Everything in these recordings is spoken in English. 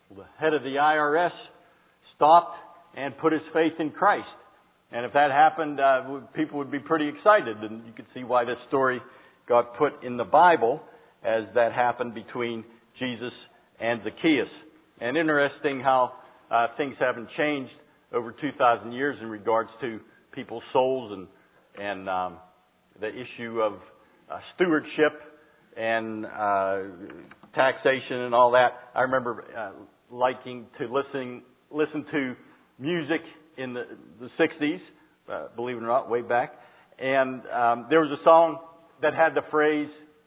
The head of the IRS stopped and put his faith in Christ. And if that happened, people would be pretty excited. And you can see why this story got put in the Bible, as that happened between Jesus and Zacchaeus. And interesting how things haven't changed over 2,000 years in regards to people's souls and the issue of stewardship and taxation and all that. I remember liking to listen to music in the 60s, believe it or not, way back. And there was a song that had the phrase,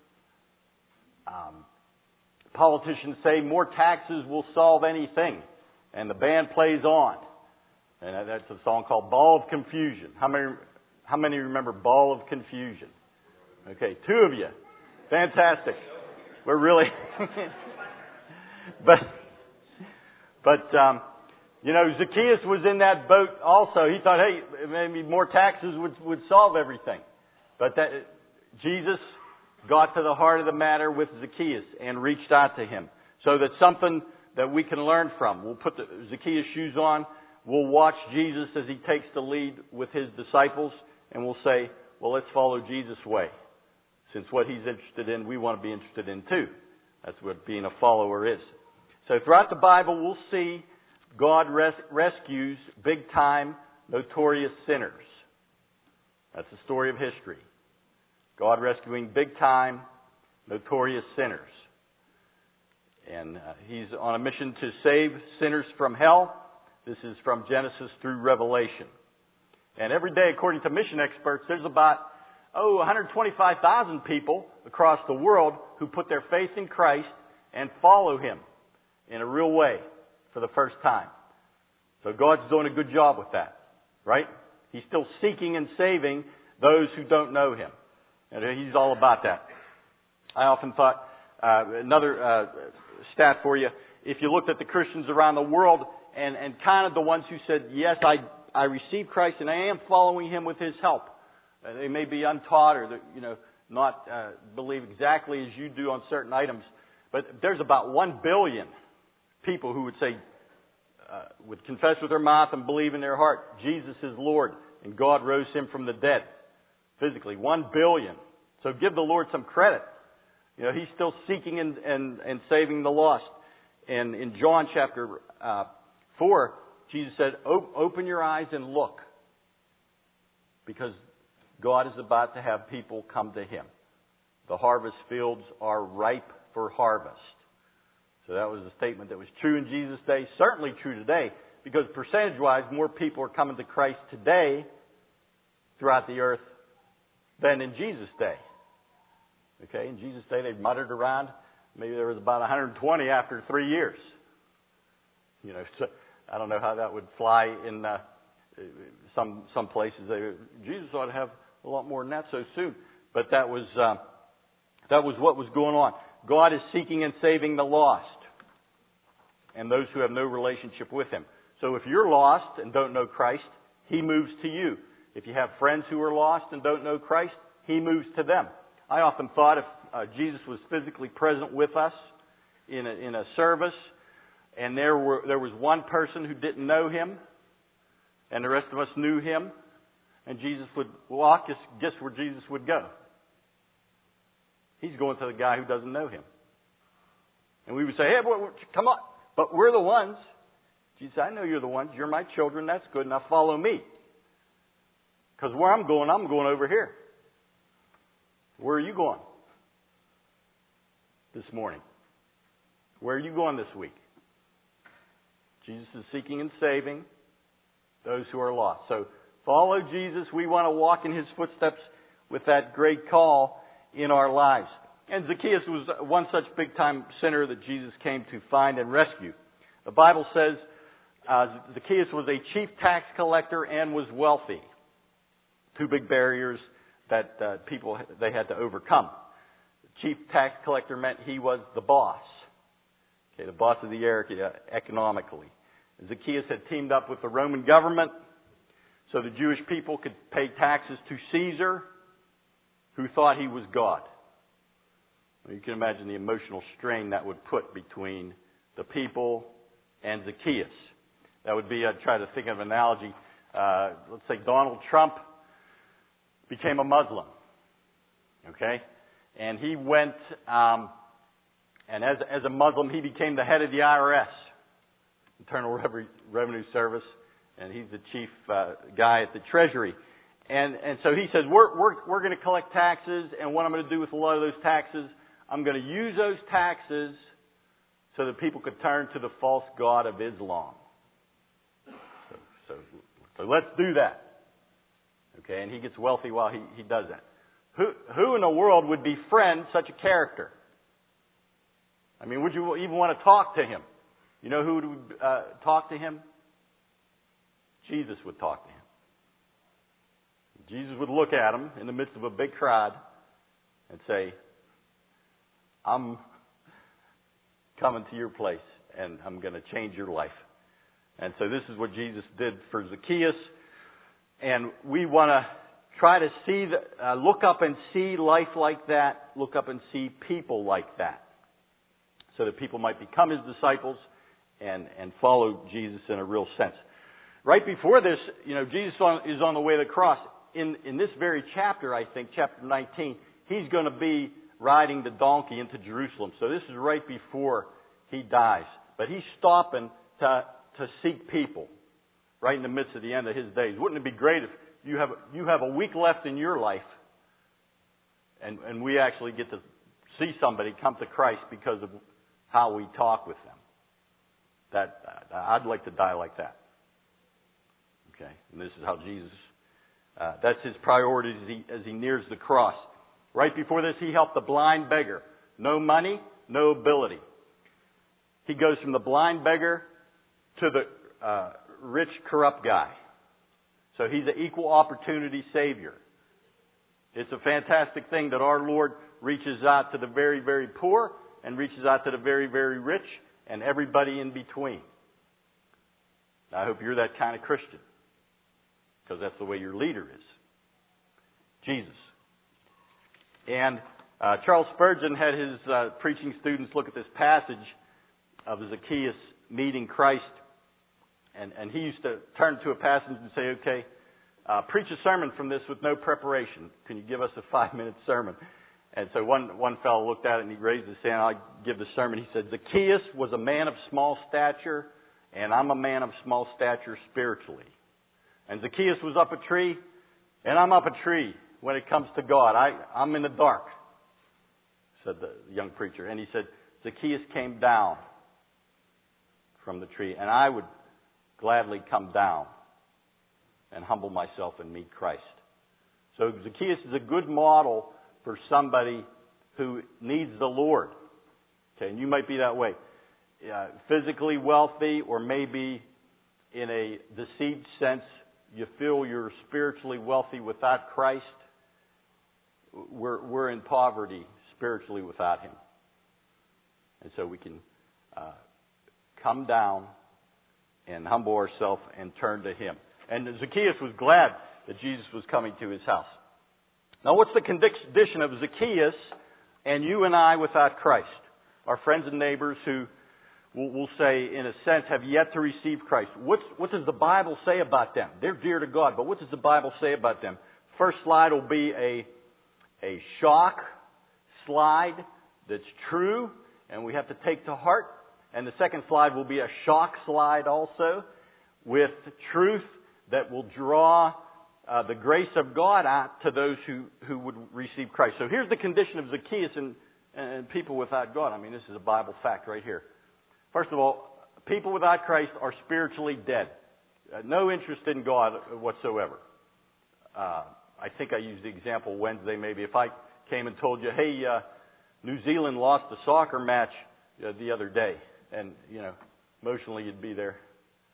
politicians say more taxes will solve anything. And the band plays on. And that's a song called Ball of Confusion. How many remember Ball of Confusion? Okay, 2 of you. Fantastic. We're really... But Zacchaeus was in that boat also. He thought, hey, maybe more taxes would solve everything. But Jesus got to the heart of the matter with Zacchaeus and reached out to him. So that's something that we can learn from. We'll put the Zacchaeus shoes on. We'll watch Jesus as he takes the lead with his disciples. And we'll say, well, let's follow Jesus' way. Since what he's interested in, we want to be interested in too. That's what being a follower is. So throughout the Bible, we'll see God rescues big-time, notorious sinners. That's the story of history. God rescuing big-time, notorious sinners. And he's on a mission to save sinners from hell. This is from Genesis through Revelation. And every day, according to mission experts, there's about 125,000 people across the world who put their faith in Christ and follow him in a real way for the first time. So God's doing a good job with that, right? He's still seeking and saving those who don't know him. And he's all about that. I often thought, another stat for you, if you looked at the Christians around the world and kind of the ones who said, yes, I received Christ and I am following him with his help. They may be untaught or, not believe exactly as you do on certain items. But there's about 1 billion people who would say, would confess with their mouth and believe in their heart, Jesus is Lord and God rose him from the dead. Physically, 1 billion. So give the Lord some credit. He's still seeking and saving the lost. And in John chapter 4, Jesus said, open your eyes and look. Because God is about to have people come to him. The harvest fields are ripe for harvest. So that was a statement that was true in Jesus' day, certainly true today, because percentage-wise, more people are coming to Christ today throughout the earth than in Jesus' day. Okay, in Jesus' day, they muttered around. Maybe there was about 120 after 3 years. So I don't know how that would fly in some places. Jesus ought to have a lot more than that so soon. But that was what was going on. God is seeking and saving the lost and those who have no relationship with him. So if you're lost and don't know Christ, he moves to you. If you have friends who are lost and don't know Christ, he moves to them. I often thought if Jesus was physically present with us in a service, and there was one person who didn't know him, and the rest of us knew him, and Jesus would walk, guess where Jesus would go? He's going to the guy who doesn't know him. And we would say, hey, boy, come on. But we're the ones. Jesus said, I know you're the ones. You're my children. That's good. Now follow me. Because where I'm going over here. Where are you going this morning? Where are you going this week? Jesus is seeking and saving those who are lost. So follow Jesus. We want to walk in his footsteps with that great call in our lives. And Zacchaeus was one such big-time sinner that Jesus came to find and rescue. The Bible says Zacchaeus was a chief tax collector and was wealthy. 2 big barriers that they had to overcome. The chief tax collector meant he was the boss. Okay, the boss of the area economically. Zacchaeus had teamed up with the Roman government so the Jewish people could pay taxes to Caesar, who thought he was God. You can imagine the emotional strain that would put between the people and Zacchaeus. That would be, I'd try to think of an analogy. Let's say Donald Trump became a Muslim. Okay? And he went, and as a Muslim, he became the head of the IRS, Internal Revenue Service, and he's the chief guy at the Treasury. And so he says, we're going to collect taxes, and what I'm going to do with a lot of those taxes, I'm going to use those taxes so that people could turn to the false god of Islam. So let's do that. Okay, and he gets wealthy while he does that. Who in the world would befriend such a character? I mean, would you even want to talk to him? You know who would talk to him? Jesus would talk to him. Jesus would look at him in the midst of a big crowd and say, I'm coming to your place and I'm going to change your life. And so this is what Jesus did for Zacchaeus. And we want to try to see, look up and see life like that, look up and see people like that, so that people might become his disciples and follow Jesus in a real sense. Right before this, Jesus is on the way to the cross. In this very chapter, I think, chapter 19, he's going to be riding the donkey into Jerusalem. So this is right before he dies. But he's stopping to seek people right in the midst of the end of his days. Wouldn't it be great if you have a week left in your life and we actually get to see somebody come to Christ because of how we talk with them? I'd like to die like that. Okay, and this is how Jesus, that's his priority as he nears the cross. Right before this, he helped the blind beggar. No money, no ability. He goes from the blind beggar to the rich, corrupt guy. So he's an equal opportunity Savior. It's a fantastic thing that our Lord reaches out to the very, very poor and reaches out to the very, very rich and everybody in between. I hope you're that kind of Christian, because that's the way your leader is. Jesus. And Charles Spurgeon had his preaching students look at this passage of Zacchaeus meeting Christ. And he used to turn to a passage and say, okay, preach a sermon from this with no preparation. Can you give us a 5-minute sermon? And so one fellow looked at it and he raised his hand. I'll give the sermon. He said, Zacchaeus was a man of small stature, and I'm a man of small stature spiritually. And Zacchaeus was up a tree, and I'm up a tree when it comes to God. I'm in the dark, said the young preacher. And he said, Zacchaeus came down from the tree, and I would gladly come down and humble myself and meet Christ. So Zacchaeus is a good model for somebody who needs the Lord. Okay, and you might be that way. Physically wealthy, or maybe in a deceived sense, you feel you're spiritually wealthy without Christ. We're in poverty spiritually without Him. And so we can come down and humble ourselves and turn to Him. And Zacchaeus was glad that Jesus was coming to his house. Now, what's the condition of Zacchaeus and you and I without Christ? Our friends and neighbors who we'll say, in a sense, have yet to receive Christ. What does the Bible say about them? They're dear to God, but what does the Bible say about them? First slide will be a shock slide that's true, and we have to take to heart. And the second slide will be a shock slide also, with truth that will draw the grace of God out to those who would receive Christ. So here's the condition of Zacchaeus and people without God. I mean, this is a Bible fact right here. First of all, people without Christ are spiritually dead. No interest in God whatsoever. I think I used the example Wednesday maybe. If I came and told you, hey, New Zealand lost a soccer match the other day, and, emotionally you'd be there.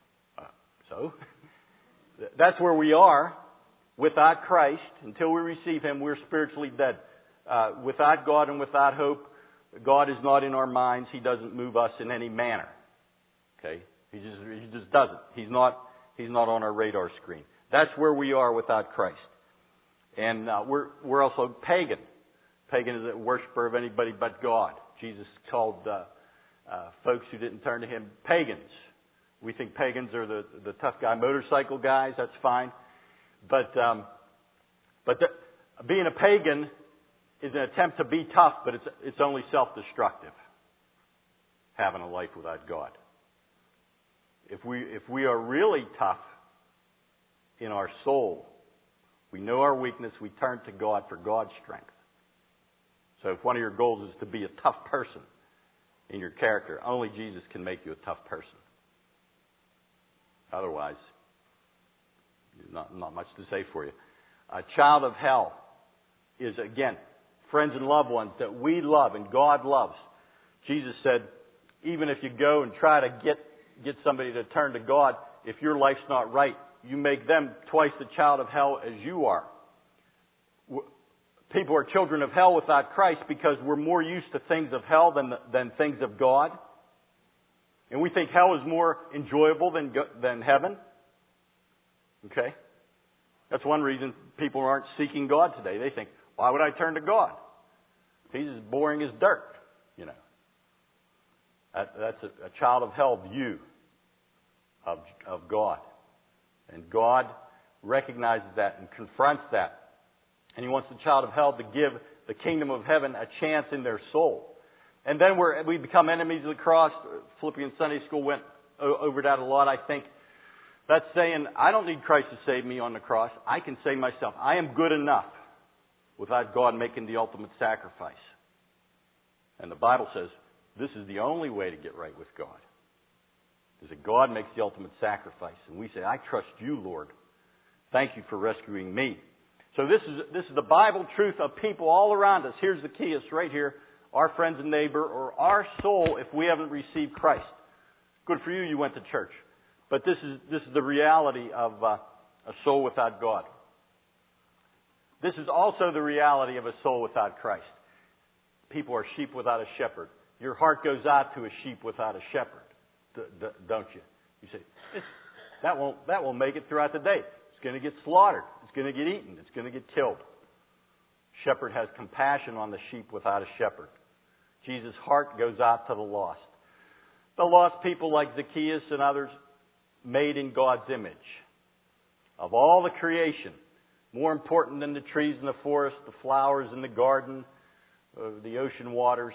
So, that's where we are. Without Christ, until we receive Him, we're spiritually dead. Without God and without hope, God is not in our minds. He doesn't move us in any manner. Okay? He just doesn't. He's not on our radar screen. That's where we are without Christ. And we're also pagan. Pagan is a worshiper of anybody but God. Jesus called folks who didn't turn to Him pagans. We think pagans are the tough guy motorcycle guys. That's fine. But being a pagan is an attempt to be tough, but it's only self-destructive. Having a life without God. If we are really tough in our soul, we know our weakness, we turn to God for God's strength. So if one of your goals is to be a tough person in your character, only Jesus can make you a tough person. Otherwise, not much to say for you. A child of hell is, again, friends and loved ones that we love and God loves. Jesus said, even if you go and try to get somebody to turn to God, if your life's not right, you make them twice the child of hell as you are. People are children of hell without Christ because we're more used to things of hell than things of God. And we think hell is more enjoyable than heaven. Okay? That's one reason people aren't seeking God today. They think, why would I turn to God? He's as boring as dirt, you know. That's a child of hell view of God. And God recognizes that and confronts that. And He wants the child of hell to give the kingdom of heaven a chance in their soul. And then we become enemies of the cross. Philippians Sunday School went over that a lot, I think. That's saying, I don't need Christ to save me on the cross. I can save myself. I am good enough without God making the ultimate sacrifice. And the Bible says this is the only way to get right with God. Is that God makes the ultimate sacrifice. And we say, I trust you, Lord. Thank you for rescuing me. So this is the Bible truth of people all around us. Here's the key. It's right here. Our friends and neighbor, or our soul, if we haven't received Christ. Good for you, you went to church. But this is the reality of a soul without God. This is also the reality of a soul without Christ. People are sheep without a shepherd. Your heart goes out to a sheep without a shepherd, don't you? You say, that won't make it throughout the day. It's going to get slaughtered. It's going to get eaten. It's going to get killed. Shepherd has compassion on the sheep without a shepherd. Jesus' heart goes out to the lost. The lost people like Zacchaeus and others made in God's image. Of all the creation, more important than the trees in the forest, the flowers in the garden, the ocean waters,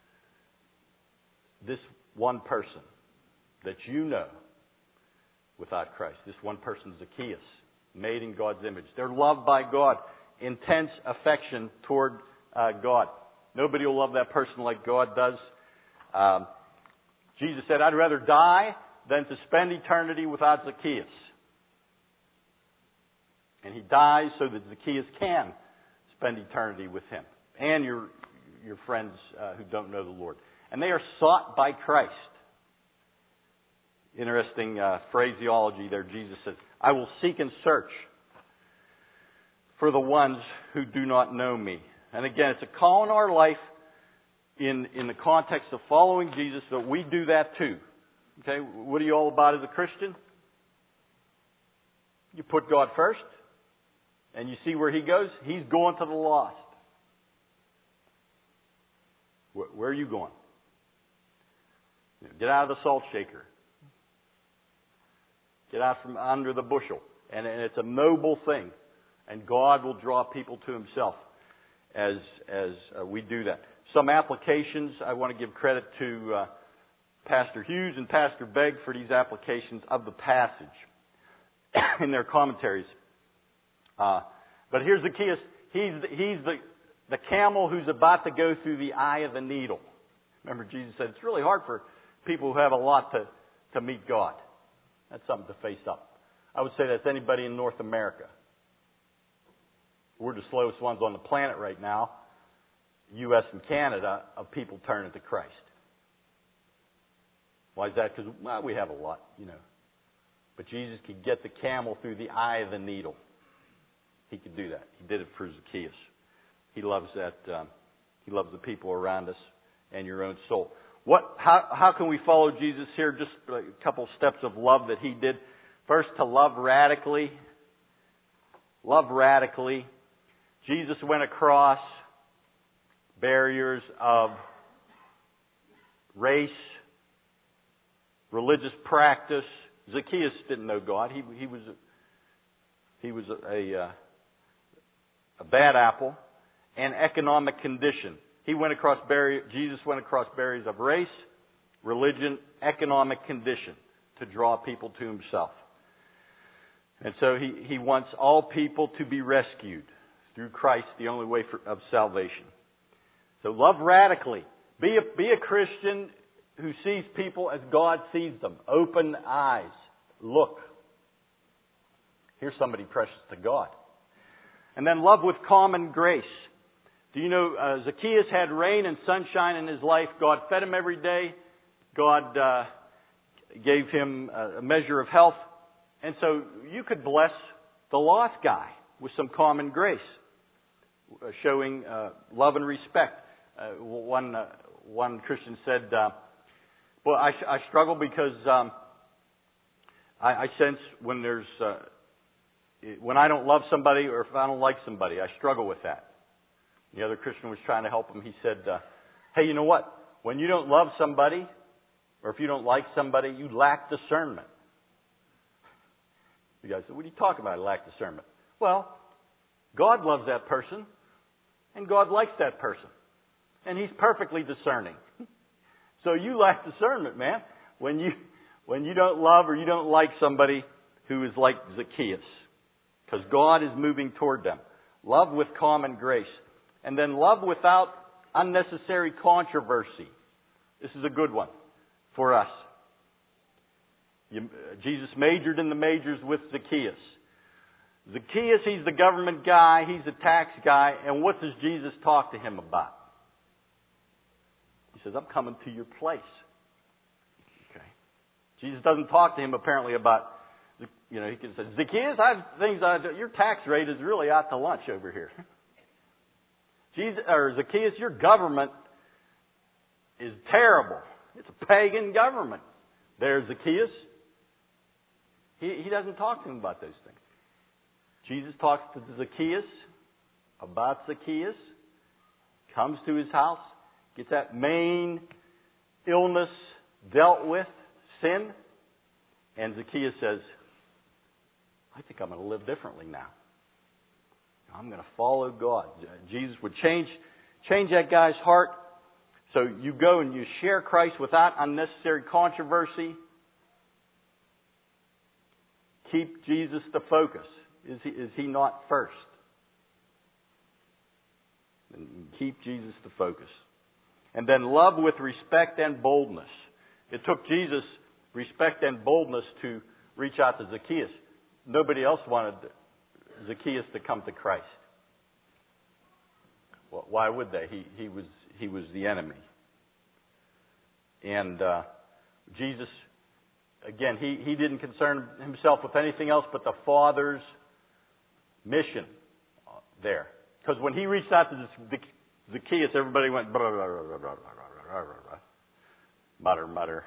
this one person that you know without Christ, this one person, Zacchaeus, made in God's image. They're loved by God. Intense affection toward God. Nobody will love that person like God does. Jesus said, I'd rather die than to spend eternity without Zacchaeus. And He dies so that Zacchaeus can spend eternity with Him. And your friends who don't know the Lord. And they are sought by Christ. Interesting phraseology there. Jesus says, I will seek and search for the ones who do not know me. And again, it's a call in our life in the context of following Jesus that we do that too. Okay, what are you all about as a Christian? You put God first, and you see where He goes. He's going to the lost. Where are you going? Get out of the salt shaker. Get out from under the bushel. And it's a noble thing. And God will draw people to Himself as we do that. Some applications, I want to give credit to Pastor Hughes and Pastor Begg for these applications of the passage in their commentaries. But here's Zacchaeus. He's the camel who's about to go through the eye of the needle. Remember, Jesus said it's really hard for people who have a lot to meet God. That's something to face up. I would say that's anybody in North America. We're the slowest ones on the planet right now, U.S. and Canada, of people turning to Christ. Why is that? Because we have a lot, you know. But Jesus could get the camel through the eye of the needle. He could do that. He did it for Zacchaeus. He loves that. He loves the people around us and your own soul. How can we follow Jesus here? Just a couple steps of love that He did. First, to love radically. Love radically. Jesus went across barriers of race, religious practice. Zacchaeus didn't know God. He was a bad apple. And economic condition. Jesus went across barriers of race, religion, economic condition to draw people to himself. And so he wants all people to be rescued through Christ, the only way of salvation. So love radically. Be a Christian who sees people as God sees them. Open eyes. Look. Here's somebody precious to God. And then love with common grace. Do you know Zacchaeus had rain and sunshine in his life. God fed him every day. God gave him a measure of health. And so you could bless the lost guy with some common grace, showing love and respect. One Christian said, well, I struggle because I sense when I don't love somebody or if I don't like somebody, I struggle with that. The other Christian was trying to help him. He said, hey, you know what? When you don't love somebody, or if you don't like somebody, you lack discernment. The guy said, what are you talking about, lack discernment? Well, God loves that person, and God likes that person. And He's perfectly discerning. So you lack discernment, man, when you don't love or you don't like somebody who is like Zacchaeus. Because God is moving toward them. Love with common grace. And then love without unnecessary controversy. This is a good one for us. Jesus majored in the majors with Zacchaeus. Zacchaeus, he's the government guy, he's the tax guy, and what does Jesus talk to him about? He says, I'm coming to your place. Okay. Jesus doesn't talk to him apparently about, he can say, Zacchaeus, I have things your tax rate is really out to lunch over here. Zacchaeus, your government is terrible. It's a pagan government. There's Zacchaeus. He doesn't talk to him about those things. Jesus talks to Zacchaeus about Zacchaeus, comes to his house, gets that main illness dealt with, sin, and Zacchaeus says, I think I'm going to live differently now. I'm going to follow God. Jesus would change that guy's heart. So you go and you share Christ without unnecessary controversy. Keep Jesus the focus. Is he not first? And keep Jesus the focus. And then love with respect and boldness. It took Jesus respect and boldness to reach out to Zacchaeus. Nobody else wanted Zacchaeus to come to Christ. Well, why would they? He was the enemy. And Jesus, again, he didn't concern himself with anything else but the Father's mission there. Because when he reached out to Zacchaeus, everybody went blah, blah, blah, blah, blah, blah, blah, mutter, mutter.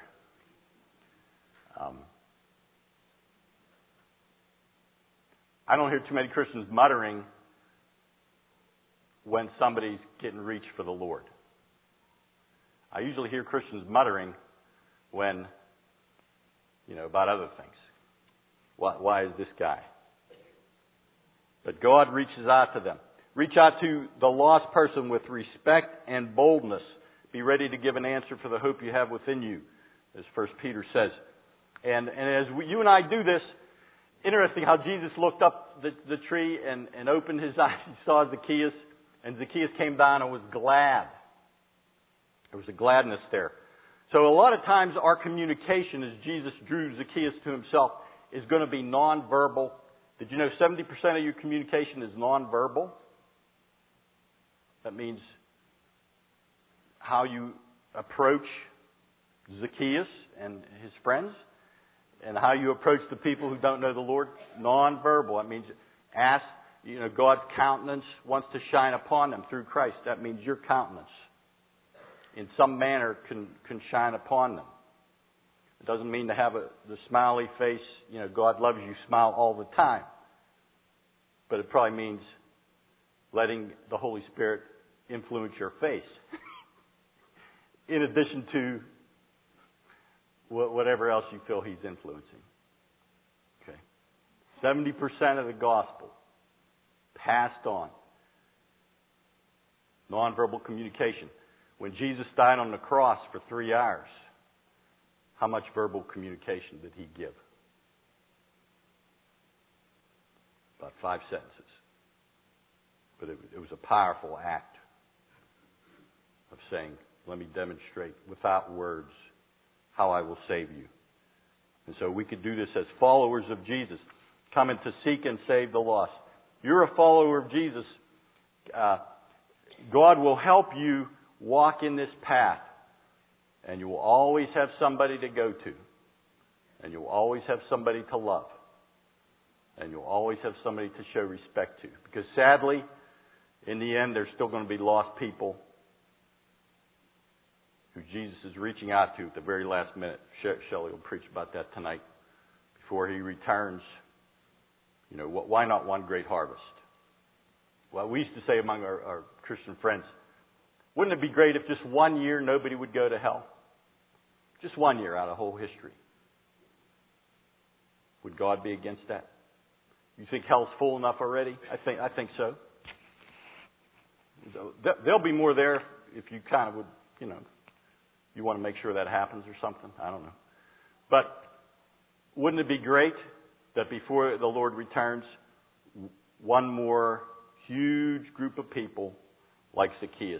I don't hear too many Christians muttering when somebody's getting reached for the Lord. I usually hear Christians muttering when, about other things. Why is this guy? But God reaches out to them. Reach out to the lost person with respect and boldness. Be ready to give an answer for the hope you have within you, as 1 Peter says. And as you and I do this, interesting how Jesus looked up the tree and opened his eyes. He saw Zacchaeus, and Zacchaeus came down and was glad. There was a gladness there. So a lot of times our communication as Jesus drew Zacchaeus to himself is going to be nonverbal. Did you know 70% of your communication is nonverbal? That means how you approach Zacchaeus and his friends and how you approach the people who don't know the Lord. Nonverbal. That means God's countenance wants to shine upon them through Christ. That means your countenance in some manner can shine upon them. It doesn't mean to have the smiley face, God loves you smile all the time. But it probably means letting the Holy Spirit influence your face. In addition to whatever else you feel He's influencing. Okay. 70% of the gospel passed on. Nonverbal communication. When Jesus died on the cross for 3 hours, how much verbal communication did He give? About 5 sentences. But it was a powerful act of saying, let me demonstrate without words how I will save you. And so we could do this as followers of Jesus, coming to seek and save the lost. You're a follower of Jesus. God will help you walk in this path. And you will always have somebody to go to. And you will always have somebody to love. And you'll always have somebody to show respect to. Because sadly, in the end, there's still going to be lost people who Jesus is reaching out to at the very last minute. Shelley will preach about that tonight. Before He returns, why not one great harvest? Well, we used to say among our Christian friends, wouldn't it be great if just 1 year nobody would go to hell? Just 1 year out of whole history. Would God be against that? You think hell's full enough already? I think so. There'll be more there if you kind of would, you want to make sure that happens or something. I don't know. But wouldn't it be great that before the Lord returns, one more huge group of people like Zacchaeus?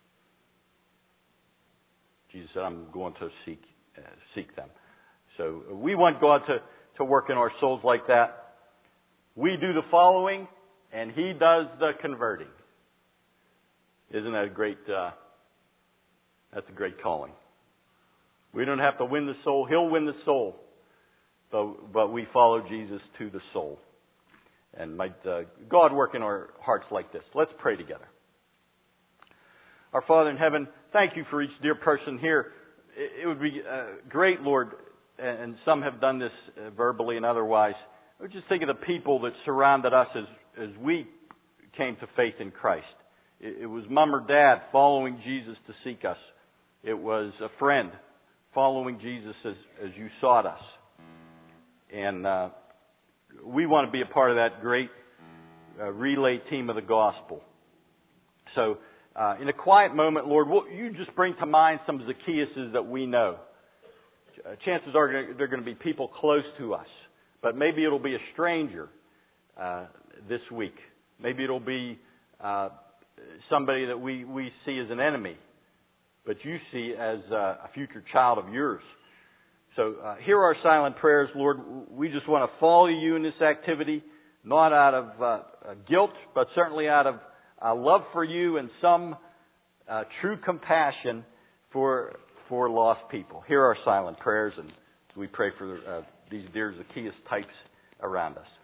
Jesus said, I'm going to seek them. So we want God to work in our souls like that. We do the following, and He does the converting. Isn't that a great, that's a great calling. We don't have to win the soul. He'll win the soul. But we follow Jesus to the soul. And might God work in our hearts like this. Let's pray together. Our Father in heaven, thank You for each dear person here. It would be great, Lord, and some have done this verbally and otherwise. I just think of the people that surrounded us as we came to faith in Christ. It was Mom or Dad following Jesus to seek us. It was a friend following Jesus as you sought us. And we want to be a part of that great relay team of the gospel. So in a quiet moment, Lord, You just bring to mind some Zacchaeuses that we know. Chances are they're going to be people close to us. But maybe it'll be a stranger this week. Maybe it'll be somebody that we see as an enemy, but You see as a future child of Yours. So hear our silent prayers, Lord. We just want to follow You in this activity, not out of guilt, but certainly out of love for You and some true compassion for lost people. Hear our silent prayers, and we pray for these dear Zacchaeus types around us.